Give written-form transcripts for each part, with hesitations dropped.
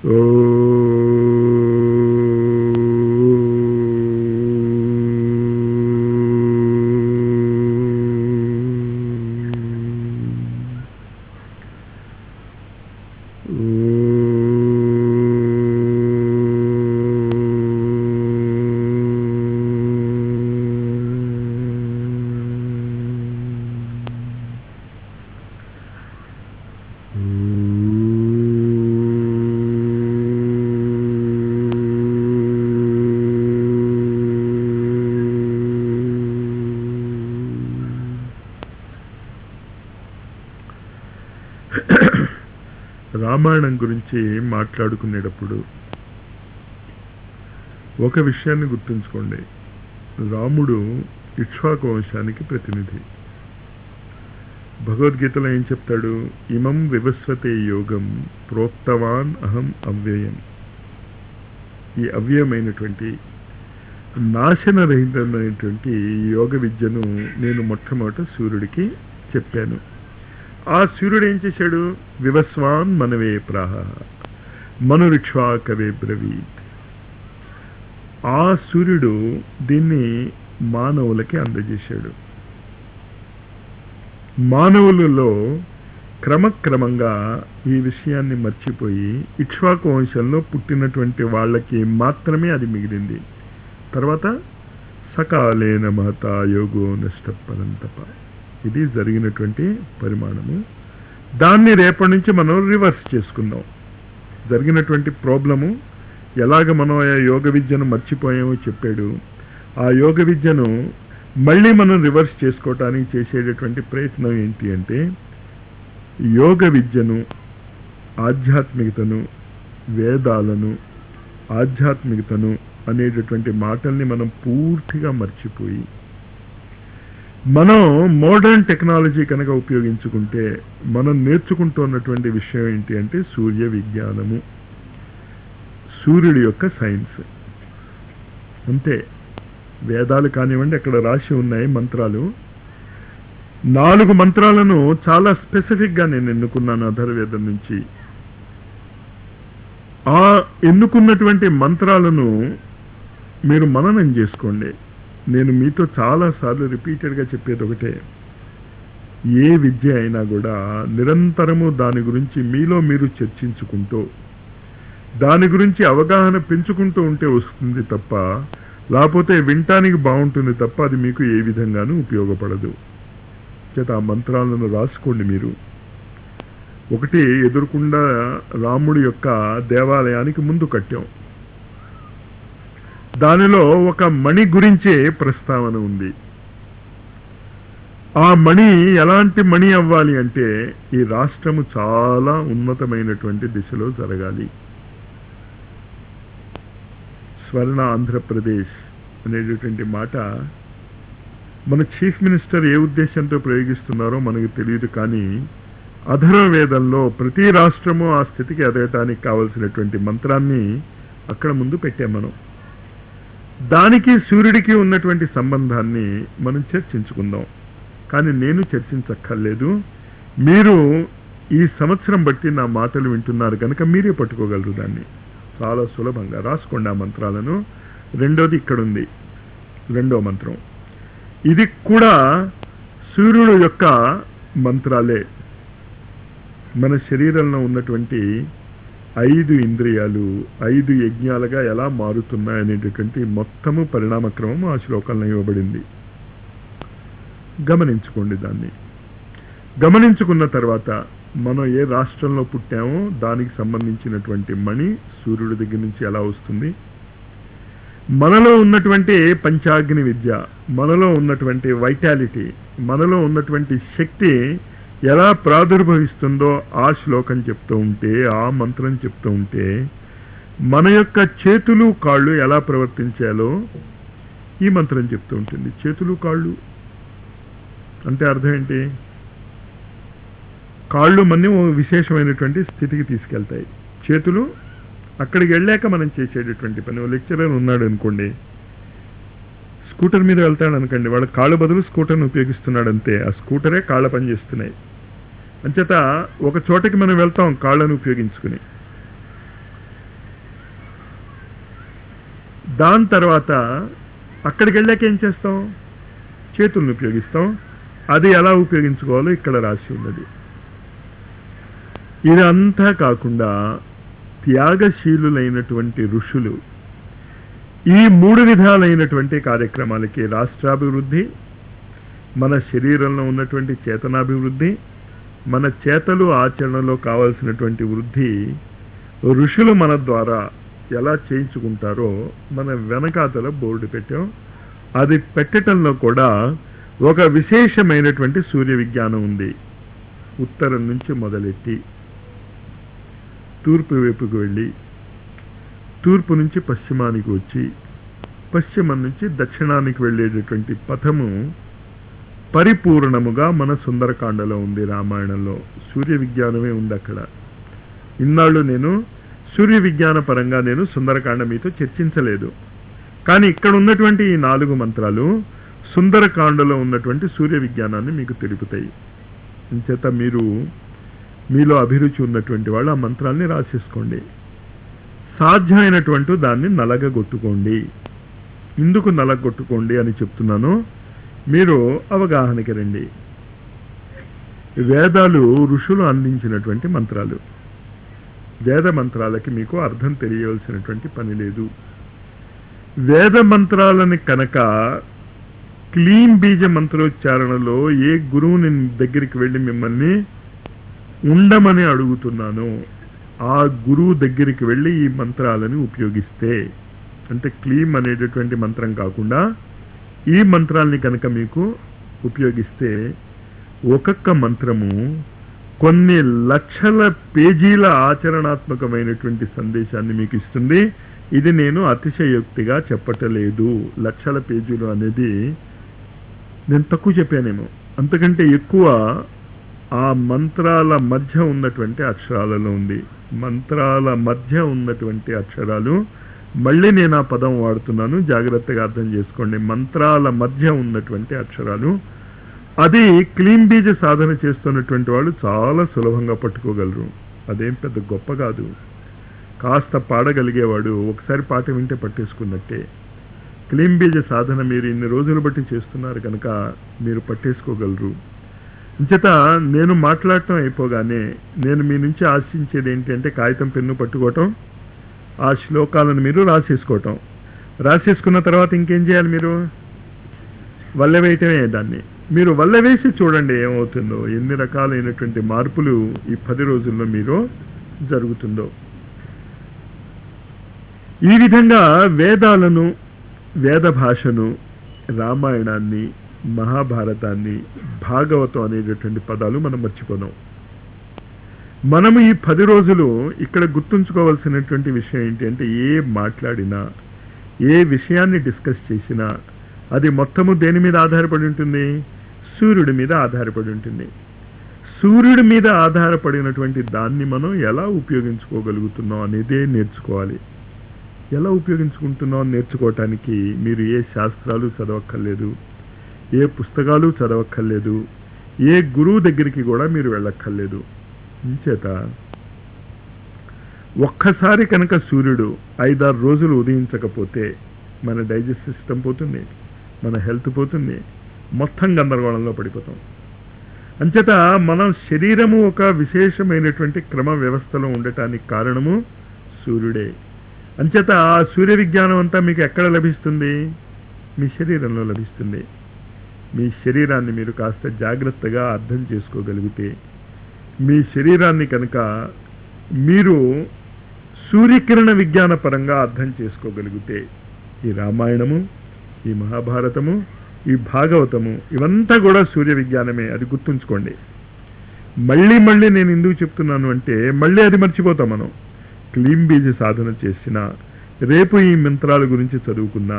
రామాయణం గురించి మాట్లాడుకునేటప్పుడు ఒక విషయాన్ని గుర్తుంచుకోండి. రాముడు ఇక్ష్వాకు వంశానికి ప్రతినిధి. భగవద్గీతలో ఏం చెప్తాడు? ఇమం వివస్వతే యోగం ప్రోక్తవాన్ అహం అవ్యయం. ఈ అవ్యయమైనటువంటి నాశనరహితమైనటువంటి యోగ విద్యను నేను మొట్టమొదట సూర్యుడికి చెప్పాను. ఆ సూర్యుడు ఏం చేశాడు? వివస్వాన్ మనవే ప్రాహ మనురిక్ష్వా కవే బ్రవీత్. ఆ సూర్యుడు దీన్ని మానవులకి అందజేశాడు. మానవులలో క్రమక్రమంగా ఈ విషయాన్ని మర్చిపోయి ఇక్ష్వాకు వంశంలో పుట్టినటువంటి వాళ్ళకి మాత్రమే అది మిగిలింది. తర్వాత సకాలేన మహత యోగో నష్టపరంతప. ఇది జరిగినటువంటి పరిమాణము. దాన్ని రేపటి నుంచి మనం రివర్స్ చేసుకుందాం. జరిగినటువంటి ప్రాబ్లము ఎలాగ మనం ఆ యోగ విద్యను మర్చిపోయామో చెప్పాడు. ఆ యోగ విద్యను మళ్ళీ మనం రివర్స్ చేసుకోవటానికి చేసేటటువంటి ప్రయత్నం ఏంటి అంటే, యోగ విద్యను, ఆధ్యాత్మికతను, వేదాలను, ఆధ్యాత్మికతను అనేటటువంటి మాటల్ని మనం పూర్తిగా మర్చిపోయి మనం మోడర్న్ టెక్నాలజీ కనుక ఉపయోగించుకుంటే మనం నేర్చుకుంటున్నటువంటి విషయం ఏంటి అంటే సూర్య విజ్ఞానము, సూర్యుడి యొక్క సైన్స్. అంతే. వేదాలు కానివ్వండి, అక్కడ రాసి ఉన్నాయి మంత్రాలు. 4 మంత్రాలను చాలా స్పెసిఫిక్గా నేను ఎన్నుకున్నాను అథర్వవేదం నుంచి. ఆ ఎన్నుకున్నటువంటి మంత్రాలను మీరు మననం చేసుకోండి. నేను మీతో చాలాసార్లు రిపీటెడ్గా చెప్పేది ఒకటే, ఏ విద్య అయినా కూడా నిరంతరము దాని గురించి మీలో మీరు చర్చించుకుంటూ దాని గురించి అవగాహన పెంచుకుంటూ ఉంటే వస్తుంది తప్ప, లేకపోతే వినటానికి బాగుంటుంది తప్ప అది మీకు ఏ విధంగానూ ఉపయోగపడదు. చేత ఆ మంత్రాలను రాసుకోండి. మీరు ఒకటి ఎదురుకుండా రాముడి యొక్క దేవాలయానికి ముందు కట్టాం. దానిలో ఒక మణి గురించే ప్రస్తావన ఉంది. ఆ మణి ఎలాంటి మణి అవ్వాలి అంటే ఈ రాష్ట్రము చాలా ఉన్నతమైనటువంటి దిశలో జరగాలి. స్వర్ణ ఆంధ్రప్రదేశ్ అనేటటువంటి మాట మన చీఫ్ మినిస్టర్ ఏ ఉద్దేశంతో ప్రయోగిస్తున్నారో మనకు తెలియదు. కానీ అథర్వవేదంలో ప్రతి రాష్ట్రము ఆ స్థితికి ఎదగటానికి కావలసినటువంటి మంత్రాన్ని అక్కడ ముందు పెట్టాం మనం. దానికి సూర్యుడికి ఉన్నటువంటి సంబంధాన్ని మనం చర్చించుకుందాం. కానీ నేను చర్చించక్కర్లేదు. మీరు ఈ సంవత్సరం బట్టి నా మాటలు వింటున్నారు కనుక మీరే పట్టుకోగలరు దాన్ని చాలా సులభంగా. రాసుకోండి ఆ మంత్రాలను. రెండోది ఇక్కడ ఉంది, 2వ మంత్రం. ఇది కూడా సూర్యుడు యొక్క మంత్రాలే. మన శరీరంలో ఉన్నటువంటి 5 ఇంద్రియాలు 5 యజ్ఞాలుగా ఎలా మారుతున్నాయనేటటువంటి మొత్తము పరిణామక్రమం ఆ శ్లోకంలో ఇవ్వబడింది. గమనించుకోండి. దాన్ని గమనించుకున్న తర్వాత మనం ఏ రాష్ట్రంలో పుట్టామో దానికి సంబంధించినటువంటి మణి సూర్యుడి దగ్గర నుంచి ఎలా వస్తుంది, మనలో ఉన్నటువంటి పంచాగ్ని విద్య, మనలో ఉన్నటువంటి వైటాలిటీ, మనలో ఉన్నటువంటి శక్తి ఎలా ప్రాదుర్భవిస్తుందో ఆ శ్లోకం చెప్తూ ఉంటే, ఆ మంత్రం చెప్తూ ఉంటే, మన యొక్క చేతులు కాళ్ళు ఎలా ప్రవర్తించాలో ఈ మంత్రం చెప్తూ ఉంటుంది. చేతులు కాళ్ళు అంటే అర్థం ఏంటి? కాళ్ళు మన్ని విశేషమైనటువంటి స్థితికి తీసుకెళ్తాయి. చేతులు అక్కడికి వెళ్ళాక మనం చేసేటటువంటి పని. లెక్చరర్ ఉన్నాడు అనుకోండి, స్కూటర్ మీద వెళ్తాడు అనుకోండి, వాడు కాళ్ళ బదులు స్కూటర్ని ఉపయోగిస్తున్నాడు అంతే. ఆ స్కూటరే కాళ్ళ పని చేస్తున్నాయి. అంచేత ఒక చోటకి మనం వెళ్తాం కాళ్ళను ఉపయోగించుకుని. దాని తర్వాత అక్కడికి వెళ్ళాక ఏం చేస్తాం? చేతులను ఉపయోగిస్తాం. అది ఎలా ఉపయోగించుకోవాలో ఇక్కడ రాసి ఉన్నది. ఇదంతా కాకుండా త్యాగశీలులైనటువంటి ఋషులు ఈ 3 విధాలైనటువంటి కార్యక్రమాలకి, రాష్ట్రాభివృద్ధి, మన శరీరంలో ఉన్నటువంటి చేతనాభివృద్ధి, మన చేతలు ఆచరణలో కావాల్సినటువంటి వృద్ధి ఋషులు మన ద్వారా ఎలా చేయించుకుంటారో మన వెనకాతల బోర్డు పెట్టాం. అది పెట్టడంలో కూడా ఒక విశేషమైనటువంటి సూర్య విజ్ఞానం ఉంది. ఉత్తరం నుంచి మొదలెట్టి తూర్పు వైపుకు వెళ్ళి, తూర్పు నుంచి పశ్చిమానికి వచ్చి, పశ్చిమం నుంచి దక్షిణానికి వెళ్ళేటటువంటి పథము పరిపూర్ణముగా మన సుందరకాండలో ఉంది. రామాయణంలో సూర్య విజ్ఞానమే ఉంది అక్కడ. ఇన్నాళ్ళు నేను సూర్య విజ్ఞాన పరంగా నేను సుందరకాండ మీతో చర్చించలేదు. కానీ ఇక్కడ ఉన్నటువంటి ఈ 4 మంత్రాలు సుందరకాండలో ఉన్నటువంటి సూర్య విజ్ఞానాన్ని మీకు తెలుపుతాయి. ఇంచేత మీలో అభిరుచి ఉన్నటువంటి వాళ్ళు ఆ మంత్రాల్ని రాసేసుకోండి. సాధ్యమైనటువంటి దాన్ని నలగగొట్టుకోండి. ఎందుకు నలగొట్టుకోండి అని చెప్తున్నాను, మీరు అవగాహనకి రండి. వేదాలు ఋషులు అందించినటువంటి మంత్రాలు. వేద మంత్రాలకి మీకు అర్థం తెలియవలసినటువంటి పని లేదు. వేద మంత్రాలని కనుక క్లీన్ బీజ మంత్రోచ్చారణలో ఏ గురువుని దగ్గరికి వెళ్ళి మిమ్మల్ని ఉండమని అడుగుతున్నానో ఆ గురువు దగ్గరికి వెళ్ళి ఈ మంత్రాలని ఉపయోగిస్తే, అంటే క్లీమ్ అనేటటువంటి మంత్రం కాకుండా ఈ మంత్రాల్ని కనుక మీకు ఉపయోగిస్తే ఒక్కొక్క మంత్రము కొన్ని లక్షల పేజీల ఆచరణాత్మకమైనటువంటి సందేశాన్ని మీకు ఇస్తుంది. ఇది నేను అతిశయోక్తిగా చెప్పటలేదు. లక్షల పేజీలు అనేది నేను తక్కువ చెప్పానేమో. అంతకంటే ఎక్కువ ఆ మంత్రాల మధ్య ఉన్నటువంటి అక్షరాలలో ఉంది. మంత్రాల మధ్య ఉన్నటువంటి అక్షరాలు, మళ్ళీ నేను ఆ పదం వాడుతున్నాను, జాగ్రత్తగా అర్థం చేసుకోండి. మంత్రాల మధ్య ఉన్నటువంటి అక్షరాలు. అది క్లీన్ బీజ సాధన చేస్తున్నటువంటి వాళ్ళు చాలా సులభంగా పట్టుకోగలరు. అదేం పెద్ద గొప్ప కాదు. కాస్త పాడగలిగేవాడు ఒకసారి పాట వింటే పట్టేసుకున్నట్టే. క్లీన్ బీజ సాధన మీరు ఇన్ని రోజులు బట్టి చేస్తున్నారు కనుక మీరు పట్టేసుకోగలరు. ఇంచేత నేను మాట్లాడటం అయిపోగానే నేను మీ నుంచి ఆశించేది ఏంటంటే కాగితం పెన్ను పట్టుకోవటం, ఆ శ్లోకాలను మీరు రాసేసుకోవటం. రాసేసుకున్న తర్వాత ఇంకేం చేయాలి? మీరు వల్లెవేయటమే. దాన్ని మీరు వల్లెవేసి చూడండి ఏమవుతుందో, ఎన్ని రకాలైనటువంటి మార్పులు ఈ 10 రోజుల్లో మీరు జరుగుతుందో. ఈ విధంగా వేదాలను, వేద భాషను, రామాయణాన్ని, మహాభారతాన్ని, భాగవతం అనేటటువంటి పదాలు మనం మర్చిపోదాం. మనము ఈ 10 రోజులు ఇక్కడ గుర్తుంచుకోవాల్సినటువంటి విషయం ఏంటి అంటే, ఏ మాట్లాడినా, ఏ విషయాన్ని డిస్కస్ చేసినా అది మొత్తము దేని మీద ఆధారపడి ఉంటుంది? సూర్యుడి మీద ఆధారపడి ఉంటుంది. సూర్యుడి మీద ఆధారపడినటువంటి దాన్ని మనం ఎలా ఉపయోగించుకోగలుగుతున్నాం అనేదే నేర్చుకోవాలి. ఎలా ఉపయోగించుకుంటున్నాం నేర్చుకోవటానికి మీరు ఏ శాస్త్రాలు చదవక్కర్లేదు, ఏ పుస్తకాలు చదవక్కర్లేదు, ఏ గురువు దగ్గరికి కూడా మీరు వెళ్ళక్కర్లేదు. ఇంచేత ఒక్కసారి కనుక సూర్యుడు 5-6 రోజులు ఉదయించకపోతే మన డైజెస్ట్ సిస్టమ్ పోతుంది, మన హెల్త్ పోతుంది, మొత్తం గందరగోళంలో పడిపోతాం. అంచేత మనం శరీరము ఒక విశేషమైనటువంటి క్రమ వ్యవస్థలో ఉండటానికి కారణము సూర్యుడే. అంచేత ఆ సూర్య విజ్ఞానం అంతా మీకు ఎక్కడ లభిస్తుంది? మీ శరీరంలో లభిస్తుంది. మీ శరీరాన్ని మీరు కాస్త జాగ్రత్తగా అర్థం చేసుకోగలిగితే, మీ శరీరాన్ని కనుక మీరు సూర్యకిరణ విజ్ఞాన పరంగా అర్థం చేసుకోగలిగితే, ఈ రామాయణము, ఈ మహాభారతము, ఈ భాగవతము ఇవంతా కూడా సూర్య విజ్ఞానమే. అది గుర్తుంచుకోండి. మళ్ళీ మళ్ళీ నేను ఎందుకు చెప్తున్నాను అంటే, మళ్ళీ అది మర్చిపోతాం మనం. క్లీన్ బీజ సాధన చేసిన రేపు ఈ మంత్రాల గురించి చదువుకున్నా,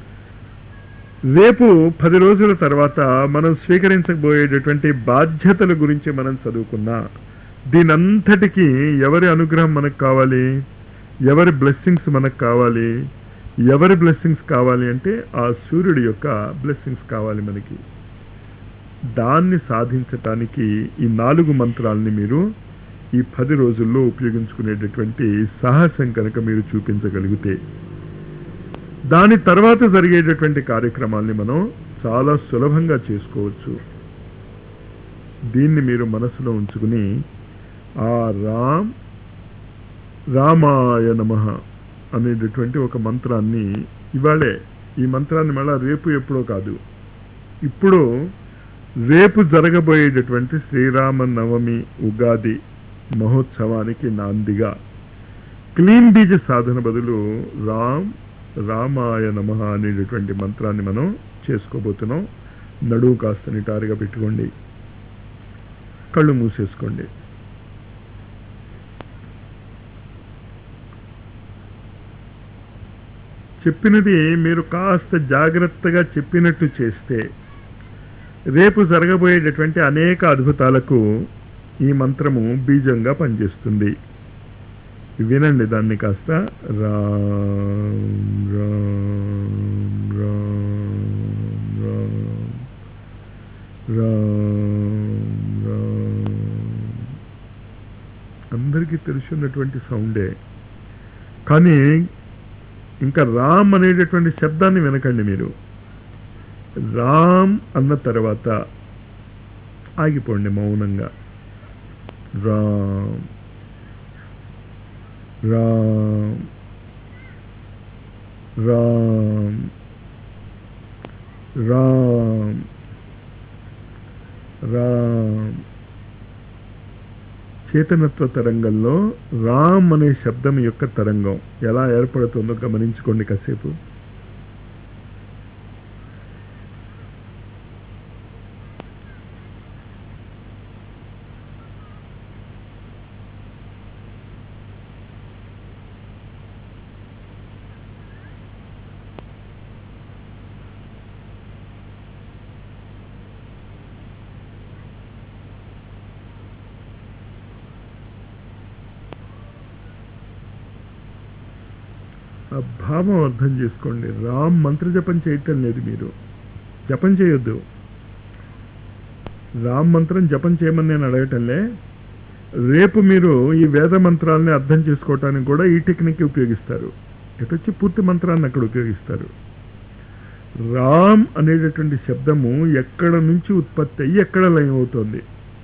రేపు 10 రోజుల తర్వాత మనం స్వీకరించబోయేటటువంటి బాధ్యతల గురించి మనం చదువుకున్నా, దీనంతటికీ ఎవరి అనుగ్రహం మనకు కావాలి? ఎవరి బ్లెస్సింగ్స్ మనకు కావాలి? ఎవరి బ్లెస్సింగ్స్ కావాలి అంటే ఆ సూర్యుడి యొక్క బ్లెస్సింగ్స్ కావాలి మనకి. దాన్ని సాధించటానికి ఈ 4 మంత్రాలని మీరు ఈ 10 రోజుల్లో ఉపయోగించుకునేటటువంటి సాహసం కనుక మీరు చూపించగలిగితే, దాని తర్వాత జరిగేటటువంటి కార్యక్రమాల్ని మనం చాలా సులభంగా చేసుకోవచ్చు. దీన్ని మీరు మనసులో ఉంచుకుని ఆ రామాయ నమః అనేటటువంటి ఒక మంత్రాన్ని ఇవాళే, ఈ మంత్రాన్ని మళ్ళా రేపు ఎప్పుడో కాదు, ఇప్పుడు రేపు జరగబోయేటటువంటి శ్రీరామ నవమి ఉగాది మహోత్సవానికి నాందిగా క్లీన్ బీజ సాధన బదులు రామాయ నమః అనేటటువంటి మంత్రాన్ని మనం చేసుకోబోతున్నాం. నడువు కాస్త నిటారుగా పెట్టుకోండి, కళ్ళు మూసేసుకోండి. చెప్పినది మీరు కాస్త జాగ్రత్తగా చెప్పినట్టు చేస్తే రేపు జరగబోయేటటువంటి అనేక అద్భుతాలకు ఈ మంత్రము బీజంగా పనిచేస్తుంది. వినండి దాన్ని కాస్త. రామ్ రామ్ రామ్ రామ్ రామ్ రామ్. అందరికీ తెలుసున్నటువంటి సౌండే, కానీ ఇంకా రామ్ అనేటటువంటి శబ్దాన్ని వినకండి మీరు. రామ్ అన్న తర్వాత ఆగిపోండి మౌనంగా. రామ్ రామ్ రామ్ రామ్ రామ్. చేతనత్వ తరంగంలో రామ్ అనే శబ్దం యొక్క తరంగం ఎలా ఏర్పడుతుందో గమనించుకోండి కాసేపు. ఆ భావం అర్థం చేసుకోండి. రామ్ మంత్ర జపం చేయటం లేదు, మీరు జపం చేయొద్దు. రామ్ మంత్రం జపం చేయమని నేను అడగటంలే. రేపు మీరు ఈ వేద మంత్రాలని అర్థం చేసుకోవటానికి కూడా ఈ టెక్నిక్ ఉపయోగిస్తారు. ఎటొచ్చి పూర్తి మంత్రాన్ని అక్కడ ఉపయోగిస్తారు. రామ్ అనేటటువంటి శబ్దము ఎక్కడ నుంచి ఉత్పత్తి అయ్యి ఎక్కడ లయం అవుతుంది.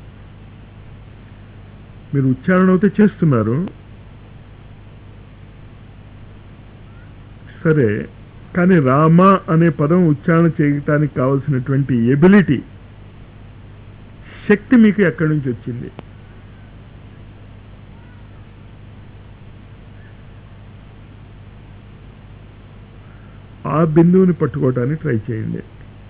మీరు ఉచ్చారణ అయితే చేస్తున్నారు సరే, కానీ రామ అనే పదం ఉచ్చారణ చేయటానికి కావలసినటువంటి ఎబిలిటీ, శక్తి మీకు ఎక్కడి నుంచి వచ్చింది? ఆ బిందువుని పట్టుకోవటానికి ట్రై చేయండి.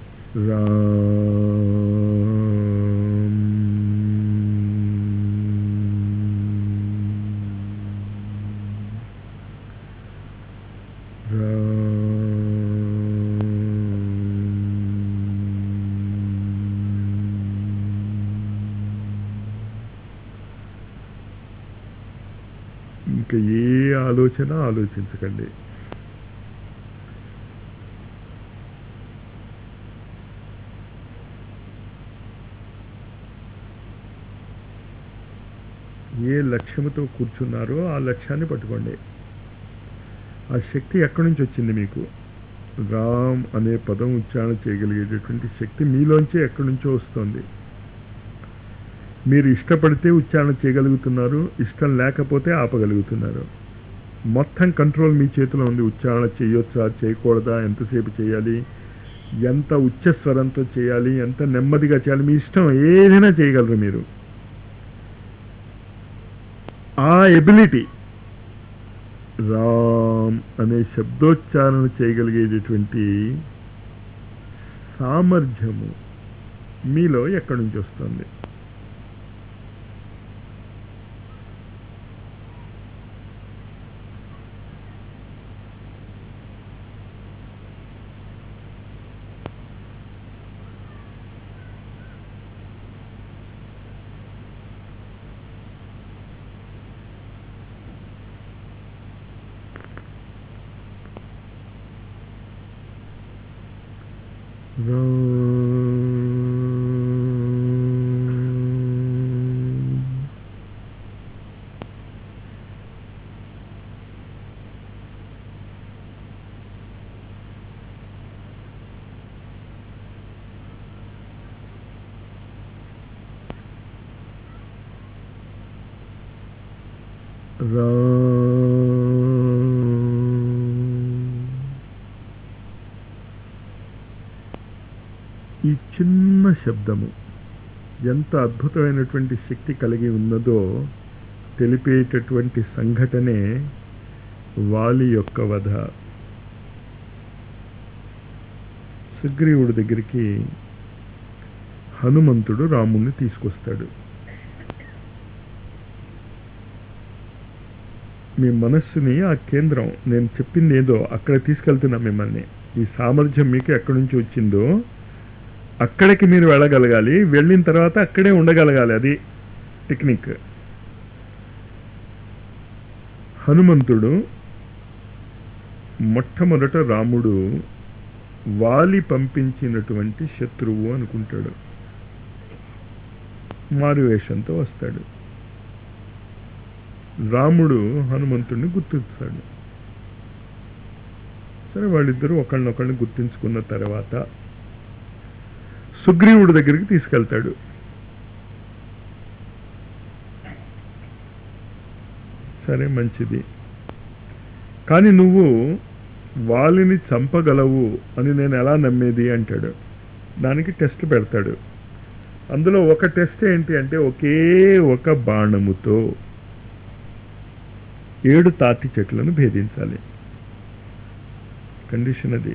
ఇంకా ఏ ఆలోచన ఆలోచించకండి. ఏ లక్ష్యంతో కూర్చున్నారో ఆ లక్ష్యాన్ని పట్టుకోండి. ఆ శక్తి ఎక్కడి నుంచి వచ్చింది మీకు? రామ్ అనే పదం ఉచ్చారణ చేయగలిగేటటువంటి శక్తి మీలోంచే ఎక్కడి నుంచో వస్తుంది. మీరు ఇష్టపడితే ఉచ్చారణ చేయగలుగుతున్నారు, ఇష్టం లేకపోతే ఆపగలుగుతున్నారు. మొత్తం కంట్రోల్ మీ చేతిలో ఉంది. ఉచ్చారణ చేయొచ్చా చేయకూడదా, ఎంతసేపు చేయాలి, ఎంత ఉచ్చస్వరంతో చేయాలి, ఎంత నెమ్మదిగా చేయాలి, మీ ఇష్టం, ఏదైనా చేయగలరు మీరు. ఆ ఎబిలిటీ, రామ్ అనే శబ్దోచ్చారణ చేయగలిగేటటువంటి సామర్థ్యము మీలో ఎక్కడి నుంచి వస్తుంది? రా. ఈ చిన్న శబ్దము ఎంత అద్భుతమైనటువంటి శక్తి కలిగి ఉన్నదో తెలిపేటటువంటి సంఘటనే వాలి యొక్క వధ. సుగ్రీవుడి దగ్గరికి హనుమంతుడు రాముణ్ణి తీసుకొస్తాడు. మీ మనస్సుని ఆ కేంద్రం, నేను చెప్పింది ఏదో అక్కడ తీసుకెళ్తున్నా మిమ్మల్ని. ఈ సామర్థ్యం మీకు ఎక్కడి నుంచి వచ్చిందో అక్కడికి మీరు వెళ్ళగలగాలి. వెళ్ళిన తర్వాత అక్కడే ఉండగలగాలి. అది టెక్నిక్. హనుమంతుడు మొట్టమొదట రాముడు వాలి పంపించినటువంటి శత్రువు అనుకుంటాడు. మారువేషంతో వస్తాడు. రాముడు హనుమంతుడిని గుర్తిస్తాడు. సరే, వాళ్ళిద్దరూ ఒకళ్ళనొకళ్ళని గుర్తించుకున్న తర్వాత సుగ్రీవుడి దగ్గరికి తీసుకెళ్తాడు. సరే, మంచిది, కానీ నువ్వు వాలిని చంపగలవు అని నేను ఎలా నమ్మేది అంటాడు. దానికి టెస్ట్ పెడతాడు. అందులో ఒక టెస్ట్ ఏంటి అంటే, ఒకే ఒక బాణముతో 7 తాటి చెట్లను భేదించాలి. కండిషన్ అది.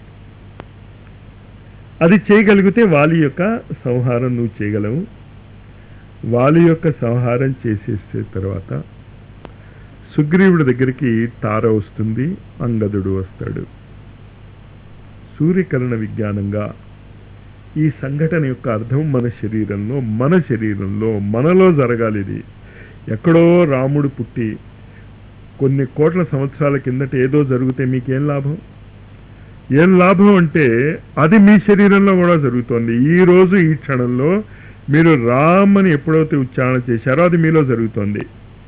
అది చేయగలిగితే వాలి యొక్క సంహారం నువ్వు చేయగలవు. వాలి యొక్క సంహారం చేసేసే తర్వాత సుగ్రీవుడి దగ్గరికి తార వస్తుంది, అంగదుడు వస్తాడు. సూర్యకిరణ విజ్ఞానంగా ఈ సంఘటన యొక్క అర్థం మన శరీరంలో మనలో జరగాలి. ఇది ఎక్కడో రాముడు పుట్టి కొన్ని కోట్ల సంవత్సరాల కిందట ఏదో జరిగితే మీకేం లాభం? ఏం లాభం అంటే అది మీ శరీరంలో కూడా జరుగుతోంది. ఈరోజు ఈ క్షణంలో మీరు రామ్ అని ఎప్పుడైతే ఉచ్చారణ చేశారో అది మీలో జరుగుతోంది.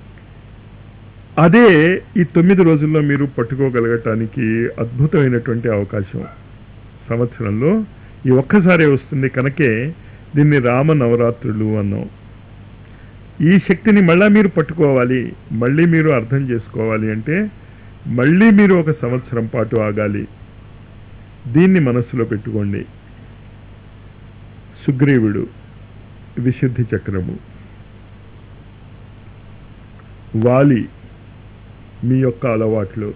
అదే ఈ 9 రోజుల్లో మీరు పట్టుకోగలగటానికి అద్భుతమైనటువంటి అవకాశం. సంవత్సరంలో ఈ ఒక్కసారే వస్తుంది కనుకే దీన్ని రామ నవరాత్రులు అన్నాం. ఈ శక్తిని మళ్ళీ మీరు పట్టుకోవాలి, మళ్ళీ మీరు అర్థం చేసుకోవాలి అంటే మళ్ళీ మీరు ఒక సంవత్సరం పాటు ఆగాలి. దీన్ని మనస్సులో పెట్టుకోండి. సుగ్రీవుడు విశుద్ధి చక్రము, వాలి మీ యొక్క అలవాట్లు,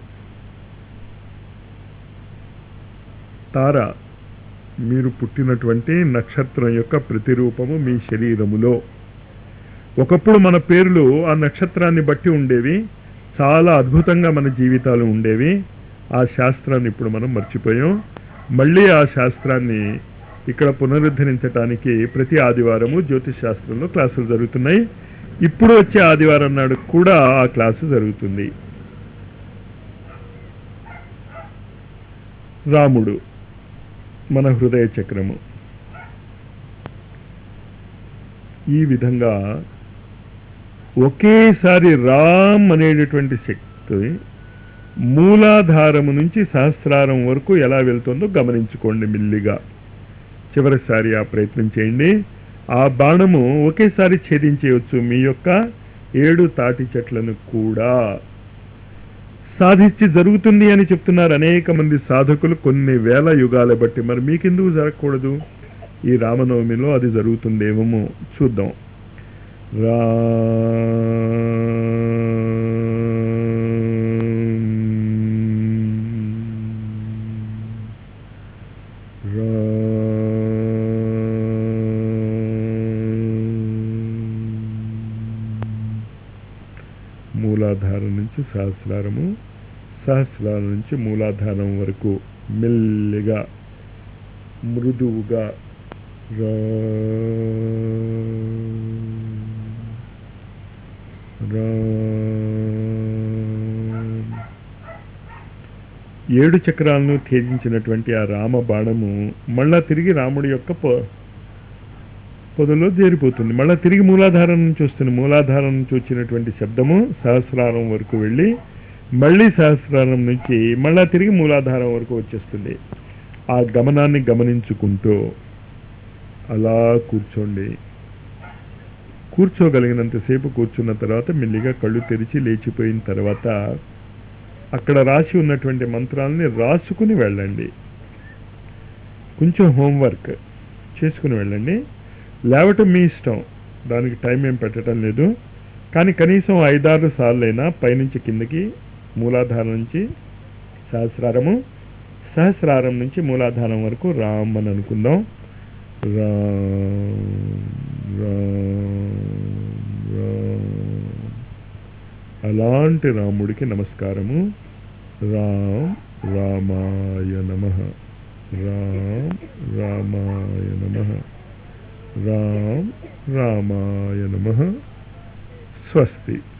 తార మీరు పుట్టినటువంటి నక్షత్రం యొక్క ప్రతిరూపము మీ శరీరములో. ఒకప్పుడు మన పేర్లు ఆ నక్షత్రాన్ని బట్టి ఉండేవి. చాలా అద్భుతంగా మన జీవితాలు ఉండేవి. ఆ శాస్త్రాన్ని ఇప్పుడు మనం మర్చిపోయాం. మళ్ళీ ఆ శాస్త్రాన్ని ఇక్కడ పునరుద్ధరించడానికి ప్రతి ఆదివారము జ్యోతిష్ శాస్త్రంలో క్లాసులు జరుగుతున్నాయి. ఇప్పుడు వచ్చే ఆదివారం నాడు కూడా ఆ క్లాసు జరుగుతుంది. రాముడు మన హృదయ చక్రము. ఈ విధంగా ఒకేసారి రామ్ అనేటటువంటి శక్తి మూలాధారము నుంచి సహస్రారం వరకు ఎలా వెళ్తుందో గమనించుకోండి మెల్లిగా. చివరిసారి ఆ ప్రయత్నం చేయండి. ఆ బాణము ఒకేసారి ఛేదించేయవచ్చు మీ యొక్క 7 తాటి చెట్లను కూడా. సాధించి జరుగుతుంది అని చెప్తున్నారు అనేక మంది సాధకులు కొన్ని వేల యుగాల బట్టి. మరి మీకెందుకు జరగకూడదు? ఈ రామనవమిలో అది జరుగుతుందేమో చూద్దాం. మూలాధారం నుంచి సహస్రారము, సహస్రారం నుంచి మూలాధారం వరకు మెల్లిగా మృదువుగా ఏడు చక్రాలను ఛేదించినటువంటి ఆ రామ బాణము మళ్ళా తిరిగి రాముడి యొక్క పొదలో చేరిపోతుంది. మళ్ళీ తిరిగి మూలాధారం నుంచి వస్తుంది. మూలాధారం నుంచి వచ్చినటువంటి శబ్దము సహస్రారం వరకు వెళ్ళి మళ్ళీ సహస్రారం నుంచి మళ్ళా తిరిగి మూలాధారం వరకు వచ్చేస్తుంది. ఆ గమనాన్ని గమనించుకుంటూ అలా కూర్చోండి. కూర్చోగలిగినంతసేపు కూర్చున్న తర్వాత మెల్లిగా కళ్ళు తెరిచి లేచిపోయిన తర్వాత అక్కడ రాసి ఉన్నటువంటి మంత్రాలని రాసుకుని వెళ్ళండి. కొంచెం హోంవర్క్ చేసుకుని వెళ్ళండి. లేవటం మీ ఇష్టం, దానికి టైం ఏం పెట్టడం లేదు. కానీ కనీసం 5-6 సార్లైనా పైనుంచి కిందకి, మూలాధారం నుంచి సహస్రారము, సహస్రారం నుంచి మూలాధారం వరకు రామ్ అని అనుకుందాం. రామ్ రామ్ రామ్. అలాంటి రాముడికి నమస్కారము. రామ్ రామాయ నమః. రామ్ రామాయ నమః. రామ్ రామాయ నమః. స్వస్తి.